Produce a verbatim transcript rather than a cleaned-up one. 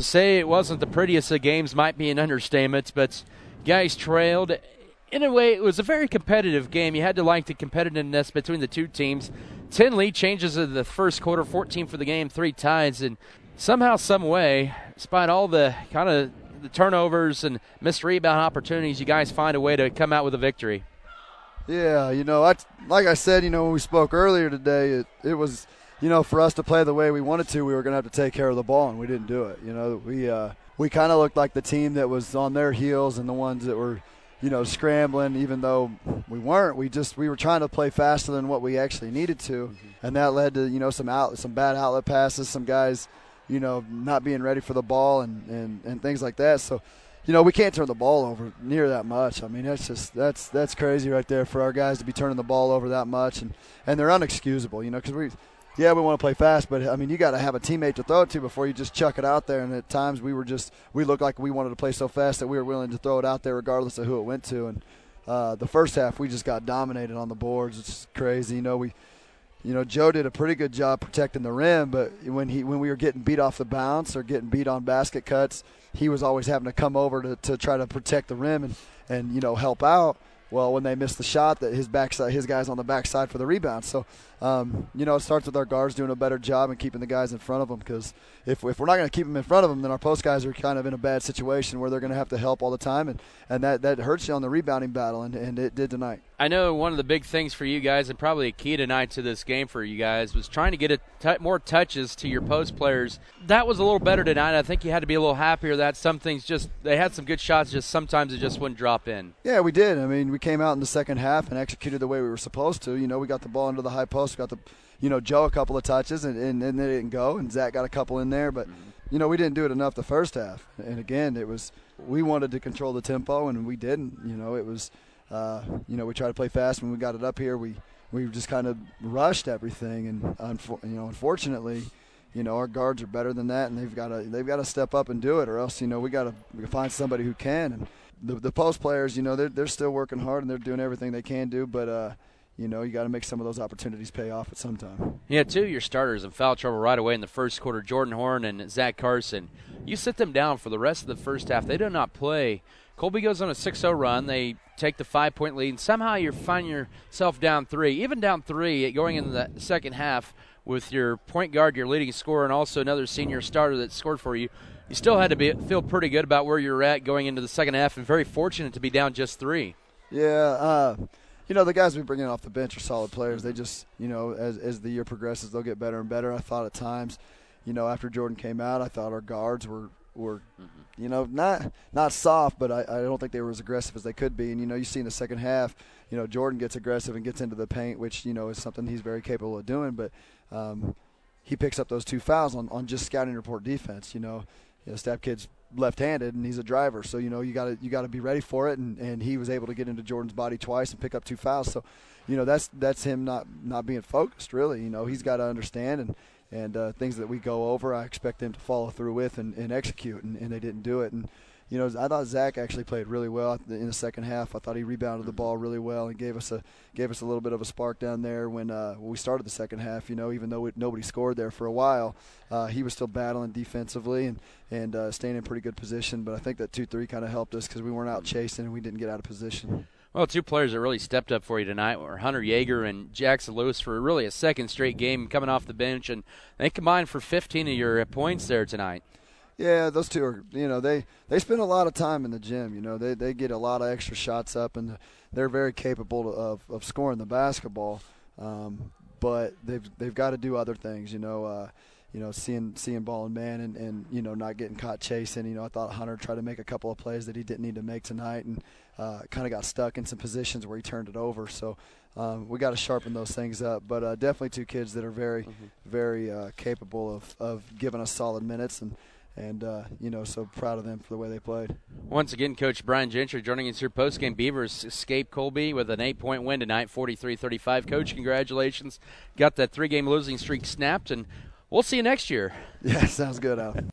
say it wasn't the prettiest of games might be an understatement, but guys trailed. In a way, it was a very competitive game. You had to like the competitiveness between the two teams. ten lead changes in the first quarter, fourteen for the game, three ties, and somehow, some way, despite all the kind of the turnovers and missed rebound opportunities, you guys find a way to come out with a victory. Yeah, you know, I, like I said, you know, when we spoke earlier today, it, it was, you know, for us to play the way we wanted to, we were going to have to take care of the ball, and we didn't do it. You know, we uh, we kind of looked like the team that was on their heels and the ones that were, you know, scrambling, even though we weren't. We just we were trying to play faster than what we actually needed to, mm-hmm. and that led to, you know, some out some bad outlet passes, some guys, you know, not being ready for the ball and, and, and things like that. So, you know, we can't turn the ball over near that much. I mean, that's just that's that's crazy right there for our guys to be turning the ball over that much, and, and they're unexcusable, you know, because we, yeah, we want to play fast, but I mean, you got to have a teammate to throw it to before you just chuck it out there. And at times we were just we looked like we wanted to play so fast that we were willing to throw it out there regardless of who it went to. And uh, the first half we just got dominated on the boards. It's crazy, you know. We. You know, Joe did a pretty good job protecting the rim, but when he when we were getting beat off the bounce or getting beat on basket cuts, he was always having to come over to, to try to protect the rim and, and, you know, help out. Well, when they missed the shot, that his backside, his guys on the backside for the rebound. So, um, you know, it starts with our guards doing a better job and keeping the guys in front of them, because if, if we're not going to keep them in front of them, then our post guys are kind of in a bad situation where they're going to have to help all the time, and, and that, that hurts you on the rebounding battle, and, and it did tonight. I know one of the big things for you guys, and probably a key tonight to this game for you guys, was trying to get a t- more touches to your post players. That was a little better tonight. I think you had to be a little happier that some things just – they had some good shots, just sometimes it just wouldn't drop in. Yeah, we did. I mean, we came out in the second half and executed the way we were supposed to. You know, we got the ball into the high post, we got the – you know, Joe a couple of touches, and, and, and they didn't go, and Zach got a couple in there. But, you know, we didn't do it enough the first half. And, again, it was – we wanted to control the tempo, and we didn't. You know, it was – Uh, you know, we tried to play fast. When we got it up here, we, we just kind of rushed everything, and unfo- you know, unfortunately, you know, our guards are better than that, and they've got to they've got to step up and do it, or else, you know, we got to find somebody who can. And the the post players, you know, they're they're still working hard and they're doing everything they can do, but uh, you know, you got to make some of those opportunities pay off at some time. Yeah, two of your starters in foul trouble right away in the first quarter, Jordan Horn and Zach Carson. You sit them down for the rest of the first half. They do not play. Colby goes on a six oh run. They take the five-point lead, and somehow you find yourself down three. Even down three going into the second half with your point guard, your leading scorer, and also another senior starter that scored for you, you still had to be feel pretty good about where you're at going into the second half, and very fortunate to be down just three. Yeah, uh, you know, the guys we bring in off the bench are solid players. They just, you know, as, as the year progresses, they'll get better and better. I thought at times, you know, after Jordan came out, I thought our guards were – were, you know, not not soft, but I, I don't think they were as aggressive as they could be. And, you know, you see in the second half, you know, Jordan gets aggressive and gets into the paint, which, you know, is something he's very capable of doing. But um, he picks up those two fouls on, on just scouting report defense. You know, you know, Stapp Kid's left-handed and he's a driver, so, you know, you got to you got to be ready for it. And, and he was able to get into Jordan's body twice and pick up two fouls. So, you know, that's that's him not not being focused, really. You know, he's got to understand and. And uh, things that we go over, I expect them to follow through with and, and execute, and, and they didn't do it. And, you know, I thought Zach actually played really well in the second half. I thought he rebounded the ball really well and gave us a gave us a little bit of a spark down there when, uh, when we started the second half. You know, even though it, nobody scored there for a while, uh, he was still battling defensively and, and uh, staying in pretty good position. But I think that two three kind of helped us because we weren't out chasing and we didn't get out of position. Well, two players that really stepped up for you tonight were Hunter Yeager and Jackson Lewis for really a second straight game coming off the bench, and they combined for fifteen of your points there tonight. Yeah, those two are, you know, they, they spend a lot of time in the gym. You know, they, they get a lot of extra shots up, and they're very capable of, of scoring the basketball. Um, but they've they've got to do other things, you know. Uh, you know, seeing seeing ball and man and, and, you know, not getting caught chasing. You know, I thought Hunter tried to make a couple of plays that he didn't need to make tonight and uh, kind of got stuck in some positions where he turned it over. So um, we got to sharpen those things up. But uh, definitely two kids that are very, mm-hmm. very uh, capable of, of giving us solid minutes. And, and uh, you know, so proud of them for the way they played. Once again, Coach Brian Gentry joining us here postgame. Beavers escape Colby with an eight-point win tonight, forty-three thirty-five. Coach, congratulations. Got that three-game losing streak snapped, and we'll see you next year. Yeah, sounds good, Al.